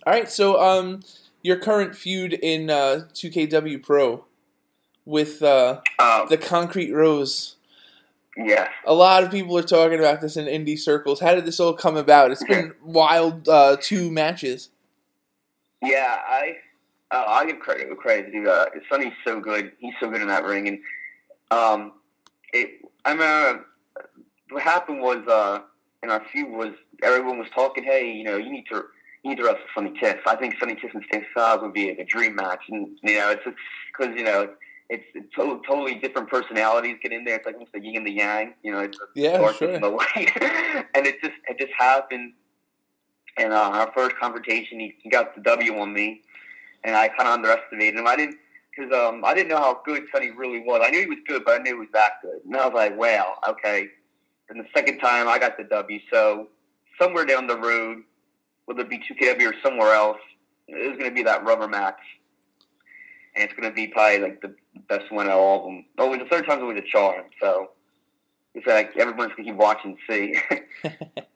All right, so your current feud in 2KW Pro with the Concrete Rose. Yeah. A lot of people are talking about this in indie circles. How did this all come about? It's been wild 2 matches. Yeah, I give credit where credit's due. Sonny's so good. He's so good in that ring. And I remember what happened was in our feud was everyone was talking, hey, you need to wrestle Sonny Tiff. I think Sonny Tiff and Stan Styles would be a dream match. And it's because it's totally different personalities get in there. It's like almost the yin and the yang. It's dark sure. and the light, and it just happened. And our first confrontation, he got the W on me, and I kind of underestimated him. I didn't know how good Sonny really was. I knew he was good, but I knew he was that good. And I was like, wow, okay. And the second time, I got the W. So somewhere down the road, whether it be 2KW or somewhere else, there's going to be that rubber match. And it's going to be probably like the best one of all of them. Oh, the third time's always a charm. So it's like everyone's going to keep watching and see.